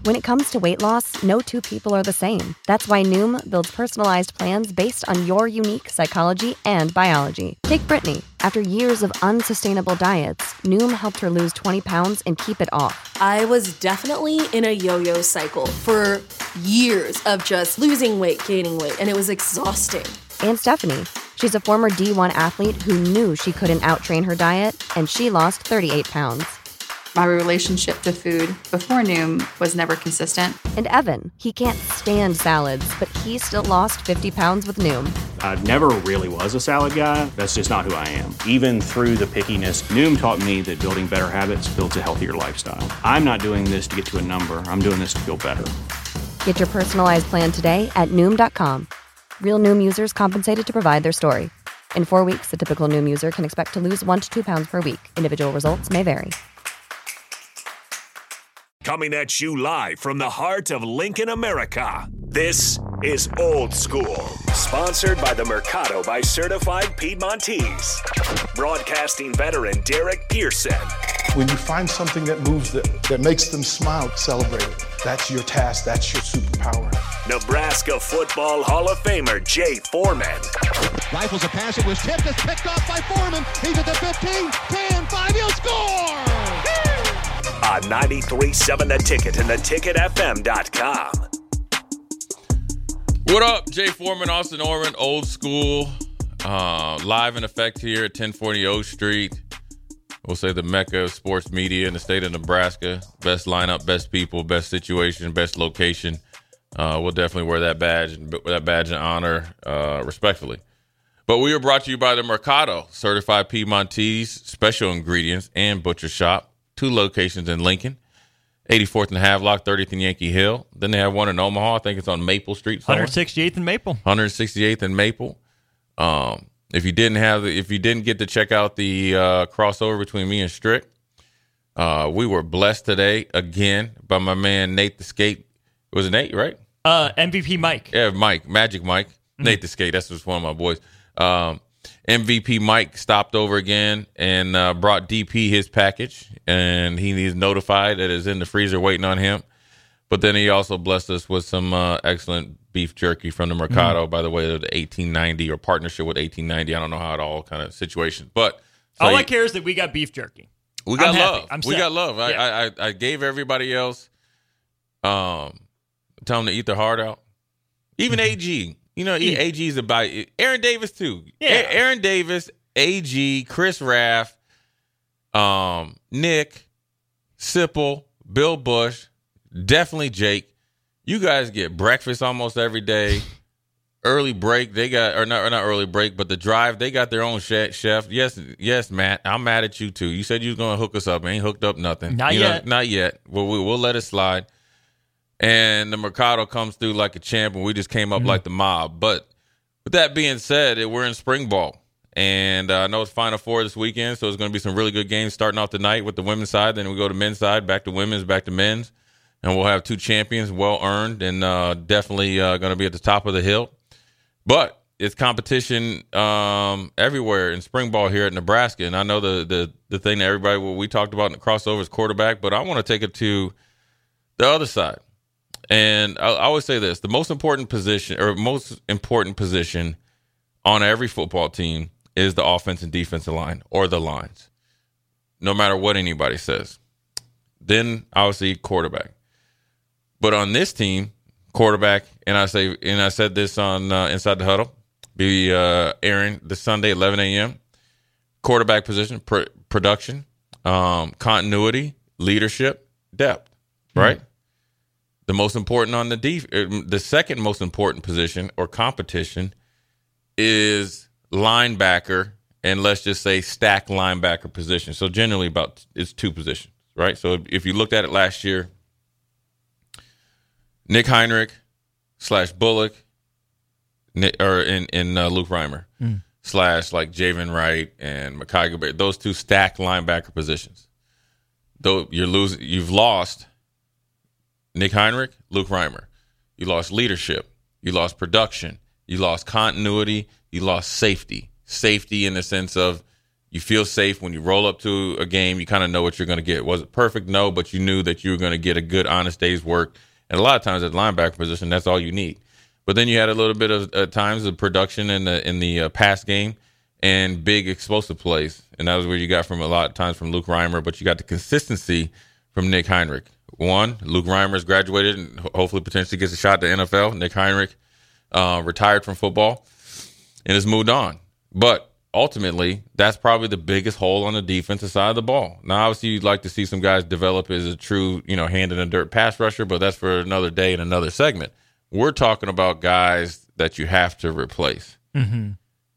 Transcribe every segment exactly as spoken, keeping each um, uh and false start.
When it comes to weight loss, no two people are the same. That's why Noom builds personalized plans based on your unique psychology and biology. Take Brittany. After years of unsustainable diets, Noom helped her lose twenty pounds and keep it off. I was definitely in a yo-yo cycle for years of just losing weight, gaining weight, and it was exhausting. And Stephanie. She's a former D one athlete who knew she couldn't out-train her diet, and she lost thirty-eight pounds. My relationship to food before Noom was never consistent. And Evan, he can't stand salads, but he still lost fifty pounds with Noom. I never really was a salad guy. That's just not who I am. Even through the pickiness, Noom taught me that building better habits builds a healthier lifestyle. I'm not doing this to get to a number. I'm doing this to feel better. Get your personalized plan today at Noom dot com. Real Noom users compensated to provide their story. In four weeks, the typical Noom user can expect to lose one to two pounds per week. Individual results may vary. Coming at you live from the heart of Lincoln, America. This is Old School, sponsored by the Mercado by Certified Piedmontese. Broadcasting veteran Derek Pearson. When you find something that moves them, that makes them smile, celebrate it. That's your task. That's your superpower. Nebraska Football Hall of Famer Jay Foreman. Rifles a pass. It was tipped. It's picked off by Foreman. He's at the fifteen, ten, five. He'll score! On ninety-three point seven The Ticket and the ticket f m dot com. What up, Jay Foreman, Austin Orman, Old School, uh, live in effect here at ten forty O Street. We'll say the mecca of sports media in the state of Nebraska. Best lineup, best people, best situation, best location. Uh, we'll definitely wear that badge and that badge in honor, uh, respectfully. But we are brought to you by the Mercado, Certified Piedmontese, Special Ingredients, and Butcher Shop. Two locations in Lincoln, eighty-fourth and Havelock, thirtieth and Yankee Hill. Then they have one in Omaha. I think it's on Maple Street somewhere. one sixty-eighth and Maple. one sixty-eighth and Maple. Um, if you didn't have, the, if you didn't get to check out the uh, crossover between me and Strick, uh, we were blessed today again by my man Nate the Skate. It was Nate, right? Uh, M V P Mike. Yeah, Mike, Magic Mike, mm-hmm. Nate the Skate. That's just one of my boys. Um, M V P Mike stopped over again and uh, brought D P his package, and he is notified that it's in the freezer waiting on him. But then he also blessed us with some uh, excellent beef jerky from the Mercado, mm-hmm. by the way, the eighteen ninety or partnership with eighteen ninety. I don't know how it all kind of situations. But so all he, I care is that we got beef jerky. We got I'm love. Happy. I'm we set. got love. I, yeah. I, I, I gave everybody else, um, tell them to eat their heart out. Even mm-hmm. A G. You know, A G's about it. Aaron Davis, too. Yeah. Aaron Davis, A G, Chris Raff, um, Nick, Sipple, Bill Bush, definitely Jake. You guys get breakfast almost every day. Early break, they got, or not, or not early break, but the drive, they got their own chef. Yes, yes, Matt, I'm mad at you, too. You said you was going to hook us up. I ain't hooked up nothing. Not you yet. Know, not yet. Well, we, we'll let it slide. And the Mercado comes through like a champ, and we just came up mm-hmm. like the mob. But with that being said, we're in spring ball. And uh, I know it's Final Four this weekend, so it's going to be some really good games starting off tonight with the women's side. Then we go to men's side, back to women's, back to men's. And we'll have two champions, well-earned, and uh, definitely uh, going to be at the top of the hill. But it's competition um, everywhere in spring ball here at Nebraska. And I know the, the, the thing that everybody, what we talked about in the crossover is quarterback, but I want to take it to the other side. And I, I always say this, the most important position or most important position on every football team is the offense and defensive line or the lines, no matter what anybody says. Then obviously quarterback. But on this team, quarterback, and I say, and I said this on uh, Inside the Huddle, be uh, airing this Sunday, eleven a.m. Quarterback position, pr- production, um, continuity, leadership, depth, right? Mm-hmm. The most important on the def- the second most important position or competition is linebacker, and let's just say stack linebacker position. So generally about it's two positions, right? So if you looked at it last year, Nick Heinrich slash Bullock, Nick, or in in uh, Luke Reimer mm. slash like Javen Wright and Mekhi Gobert, those two stacked linebacker positions. Though you're losing, you've lost Nick Heinrich, Luke Reimer. You lost leadership. You lost production. You lost continuity. You lost safety. Safety in the sense of You feel safe when you roll up to a game. You kind of know what you're going to get. Was it perfect? No, but you knew that you were going to get a good, honest day's work. And a lot of times at linebacker position, that's all you need. But then you had a little bit of uh, times of production in the in the uh, pass game and big explosive plays. And that was where you got from a lot of times from Luke Reimer, but you got the consistency from Nick Heinrich. One, Luke Reimer's graduated and hopefully potentially gets a shot at the N F L. Nick Heinrich uh, retired from football and has moved on. But ultimately, that's probably the biggest hole on the defensive side of the ball. Now, obviously, you'd like to see some guys develop as a true, you know, hand in the dirt pass rusher, but that's for another day and another segment. We're talking about guys that you have to replace. Mm-hmm.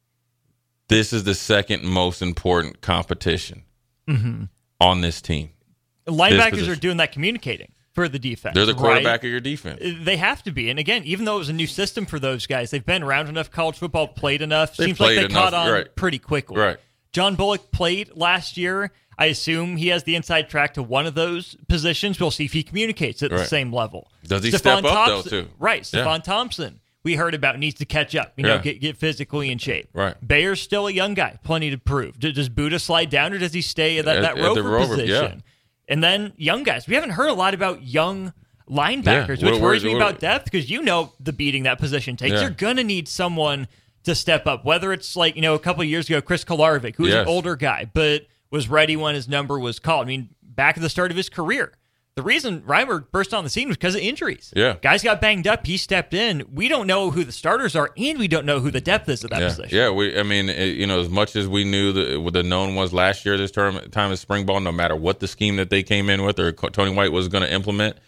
This is the second most important competition mm-hmm. on this team. Linebackers are doing that communicating for the defense. They're the quarterback right? of your defense. They have to be. And again, even though it was a new system for those guys, they've been around enough college football, played enough. They've Seems like they enough, caught on right. pretty quickly. Right. John Bullock played last year. I assume he has the inside track to one of those positions. We'll see if he communicates at right. the same level. Does he Stephon step up, Thompson, though, too? Right. Stephon yeah. Thompson, we heard about, needs to catch up, you know, yeah. get, get physically in shape. Right. Bayer's still a young guy, plenty to prove. Does Buddha slide down, or does he stay at that, at, that at rover, rover position? Yeah. And then young guys. We haven't heard a lot about young linebackers, yeah. which what, worries me what, about depth, because you know the beating that position takes. Yeah. You're going to need someone to step up, whether it's like, you know, a couple of years ago, Chris Kolarovic, who was yes. an older guy, but was ready when his number was called. I mean, back at the start of his career. The reason Reimer burst on the scene was because of injuries. Yeah. Guys got banged up. He stepped in. We don't know who the starters are, and we don't know who the depth is at that yeah. position. Yeah, we. I mean, it, you know, as much as we knew that what the known was last year, this term, time of spring ball, no matter what the scheme that they came in with or Tony White was going to implement,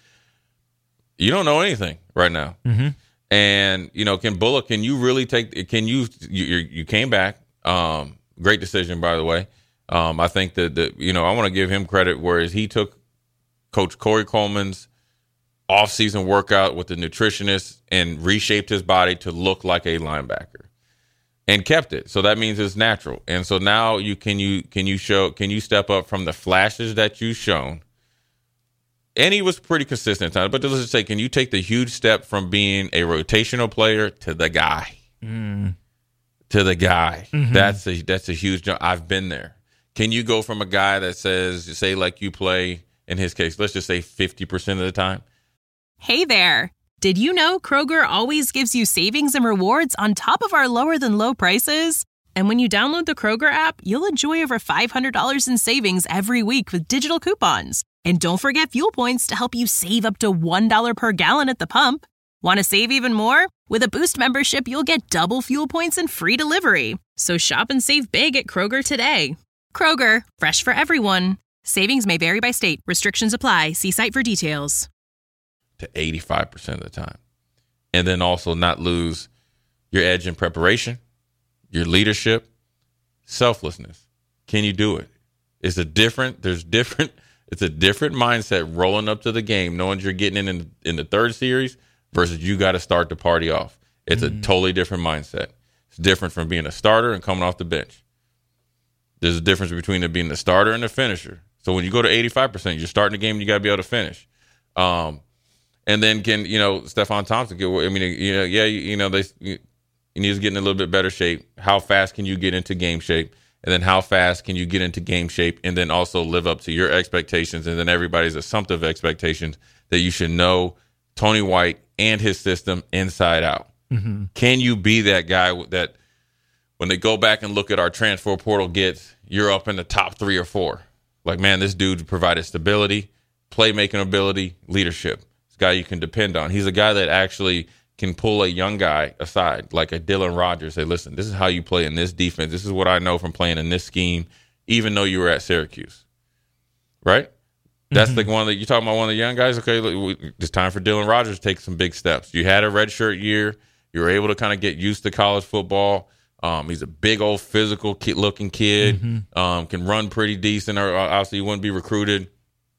you don't know anything right now. Mm-hmm. And, you know, can Bullock, can you really take, can you, you, you came back. Um, great decision, by the way. Um, I think that, that, you know, I want to give him credit, whereas he took Coach Corey Coleman's off-season workout with the nutritionist and reshaped his body to look like a linebacker and kept it. So that means it's natural. And so now you can you can you show can you step up from the flashes that you've shown? And he was pretty consistent at times, but let's just say, can you take the huge step from being a rotational player to the guy? Mm. To the guy. Mm-hmm. That's a that's a huge jump. I've been there. Can you go from a guy that says, say, like you play, in his case, let's just say fifty percent of the time? Hey there. Did you know Kroger always gives you savings and rewards on top of our lower than low prices? And when you download the Kroger app, you'll enjoy over five hundred dollars in savings every week with digital coupons. And don't forget fuel points to help you save up to one dollar per gallon at the pump. Want to save even more? With a Boost membership, you'll get double fuel points and free delivery. So shop and save big at Kroger today. Kroger, fresh for everyone. Savings may vary by state. Restrictions apply. See site for details. To eighty-five percent of the time. And then also not lose your edge in preparation, your leadership, selflessness. Can you do it? It's a different, there's different, it's a different mindset rolling up to the game, knowing you're getting in in, in the third series versus you got to start the party off. It's mm-hmm. a totally different mindset. It's different from being a starter and coming off the bench. There's a difference between it being the starter and the finisher. So when you go to eighty-five percent, you're starting the game, you got to be able to finish. Um, and then can, you know, Stephon Thompson get, I mean, you know, yeah, you, you know, they, you, he needs to get in a little bit better shape. How fast can you get into game shape? And then how fast can you get into game shape and then also live up to your expectations and then everybody's assumptive expectations that you should know Tony White and his system inside out. Mm-hmm. Can you be that guy that when they go back and look at our transfer portal gets, you're up in the top three or four? Like, man, this dude provided stability, playmaking ability, leadership. This guy you can depend on. He's a guy that actually can pull a young guy aside, like a Dylan Rogers, say, listen, this is how you play in this defense. This is what I know from playing in this scheme, even though you were at Syracuse. Right? That's Mm-hmm. the one that you're talking about, one of the young guys. Okay, look, it's time for Dylan Rogers to take some big steps. You had a redshirt year. You were able to kind of get used to college football. Um, he's a big old physical kid looking kid, Mm-hmm. um, can run pretty decent, or obviously he wouldn't be recruited.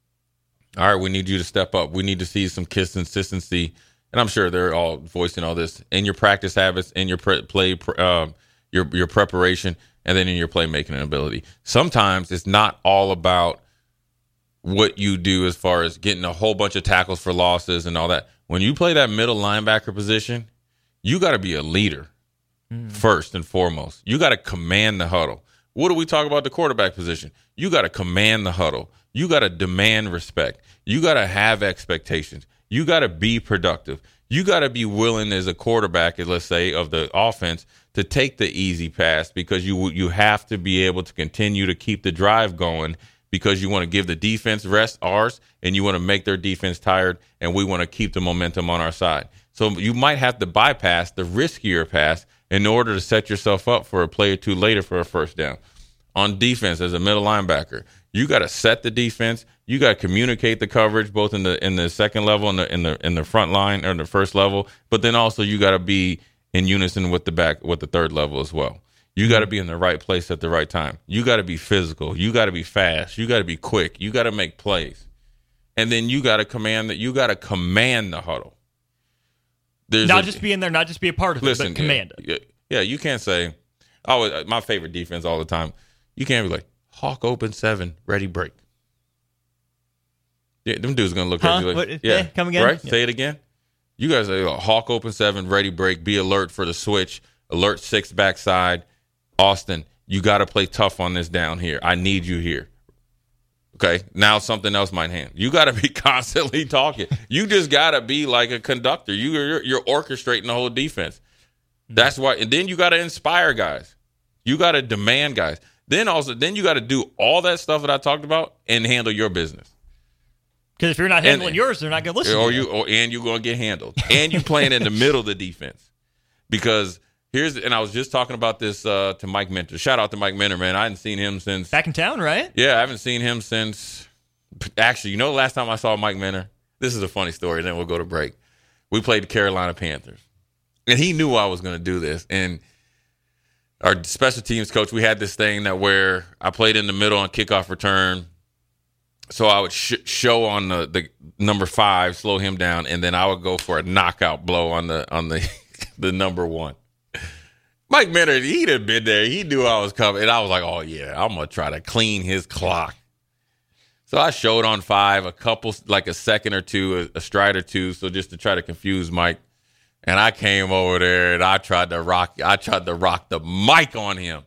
All right, we need you to step up. We need to see some consistency. And I'm sure they're all voicing all this in your practice habits, in your pre- play, um, your your preparation, and then in your playmaking ability. Sometimes it's not all about what you do as far as getting a whole bunch of tackles for losses and all that. When you play that middle linebacker position, you got to be a leader mm. first and foremost. You got to command the huddle. What do we talk about the quarterback position? You got to command the huddle. You got to demand respect. You got to have expectations. You got to be productive. You got to be willing as a quarterback, let's say, of the offense to take the easy pass because you you have to be able to continue to keep the drive going because you want to give the defense rest, ours, and you want to make their defense tired, and we want to keep the momentum on our side. So you might have to bypass the riskier pass in order to set yourself up for a play or two later for a first down. On defense, as a middle linebacker, you got to set the defense. You got to communicate the coverage both in the in the second level and the in the in the front line or the first level, but then also you got to be in unison with the back with the third level as well. You got to be in the right place at the right time. You got to be physical. You got to be fast. You got to be quick. You got to make plays, and then you got to command that. You got to command the huddle. There's not a, just be in there, not just be a part of listen, it, but command yeah, it. Yeah, you can't say, "Oh, my favorite defense all the time." You can't be like, "Hawk open seven, ready break." Yeah, them dudes are gonna look huh? at you like, what, yeah, yeah, come again, right? Yeah. Say it again. You guys say, oh, "Hawk open seven, ready break, be alert for the switch, alert six backside." Austin, you got to play tough on this down here. I need you here. Okay, now something else might hand. You got to be constantly talking. You just got to be like a conductor. You, you're, you're orchestrating the whole defense. That's why. And then you got to inspire guys. You got to demand guys. Then also, then you got to do all that stuff that I talked about and handle your business. Because if you're not handling and, yours, they're not going to listen. Or to you, you. Or, and you're going to get handled. And you playing in the middle of the defense. Because here's, and I was just talking about this uh, to Mike Minter. Shout out to Mike Minter, man. I hadn't seen him since back in town, right? Yeah, I haven't seen him since. Actually, you know, the last time I saw Mike Minter, this is a funny story. Then we'll go to break. We played the Carolina Panthers, and he knew I was going to do this. And our special teams coach, we had this thing that where I played in the middle on kickoff return. So I would sh- show on the, the number five, slow him down, and then I would go for a knockout blow on the on the the number one. Mike Minter, he'd have been there. He knew I was coming, and I was like, "Oh yeah, I'm gonna try to clean his clock." So I showed on five, a couple, like a second or two, a, a stride or two, so just to try to confuse Mike. And I came over there and I tried to rock. I tried to rock the mic on him.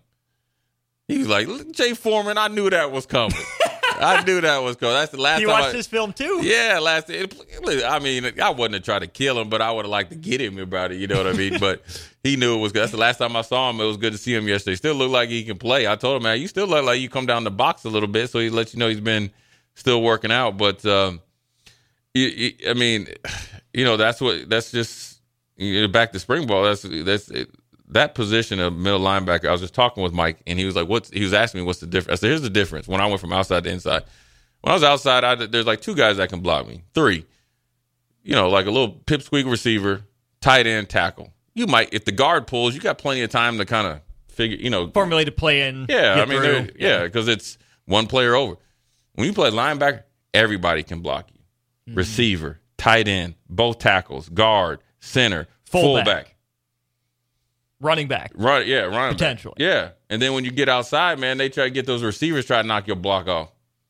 He was like, "Jay Foreman, I knew that was coming. I knew that was coming." That's the last you time. You watched I, this film too? Yeah, last. It, I mean, I wasn't to try to kill him, but I would have liked to get him about it. You know what I mean? But he knew it was good. That's the last time I saw him. It was good to see him yesterday. Still look like he can play. I told him, "Man, you still look like you come down the box a little bit," so he lets you know he's been still working out. But um, you, you, I mean, you know, that's what. That's just you know, back to spring ball. That's that's it, that position of middle linebacker. I was just talking with Mike, and he was like, "What's?" He was asking me, "What's the difference?" I said, "Here's the difference." When I went from outside to inside, when I was outside, I, there's like two guys that can block me. Three, you know, like a little pipsqueak receiver, tight end, tackle. You might, if the guard pulls, you got plenty of time to kind of figure, you know, formulate a play in. Yeah, I mean, yeah, because yeah, it's one player over. When you play linebacker, everybody can block you. Mm-hmm. Receiver, tight end, both tackles, guard, center, fullback. fullback. Running back. Right, yeah, running Potentially. back. Yeah. And then when you get outside, man, they try to get those receivers try to knock your block off.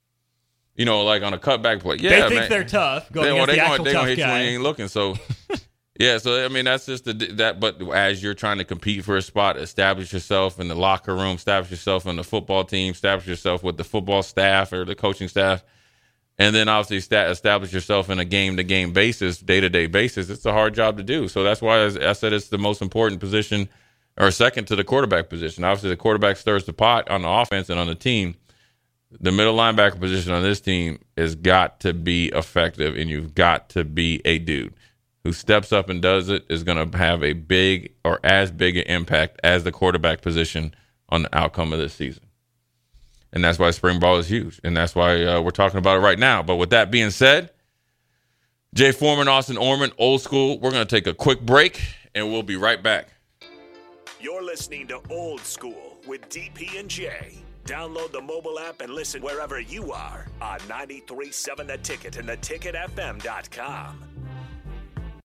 You know, like on a cutback play. Yeah, they think man. they're tough. Going they, against they the gonna, actual they tough gonna hit guy. you when you ain't looking. So, yeah, so, I mean, that's just the, that. But as you're trying to compete for a spot, establish yourself in the locker room, establish yourself in the football team, establish yourself with the football staff or the coaching staff, and then obviously sta- establish yourself in a game-to-game basis, day-to-day basis. It's a hard job to do. So that's why I said it's the most important position, or second to the quarterback position. Obviously, the quarterback stirs the pot on the offense and on the team. The middle linebacker position on this team has got to be effective, and you've got to be a dude who steps up and does it is going to have a big or as big an impact as the quarterback position on the outcome of this season. And that's why spring ball is huge, and that's why uh, we're talking about it right now. But with that being said, Jay Foreman, Austin Orman, Old School, we're going to take a quick break, and we'll be right back. You're listening to Old School with D P and J. Download the mobile app and listen wherever you are on ninety-three point seven The Ticket and the ticket f m dot com.